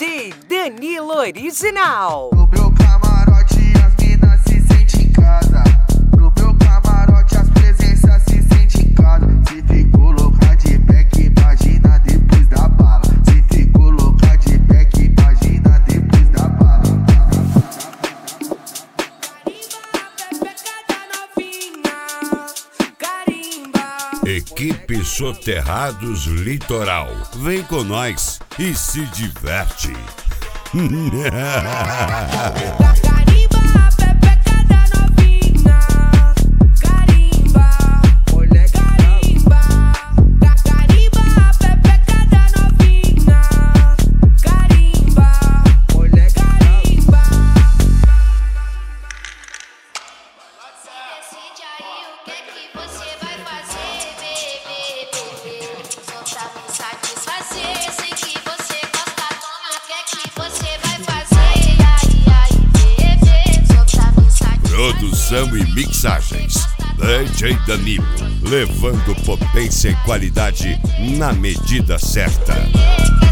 DJ Danilo Original. No meu camarote as minas se sentem em casa. No meu camarote as presenças se sentem em casa. Se ficou louca de pé, que imagina depois da bala. Se ficou louca de pé, que imagina depois da bala. Equipe Soterrados Litoral. Vem com nós e se diverte. Produção e mixagens, DJ Danilo, levando potência e qualidade na medida certa.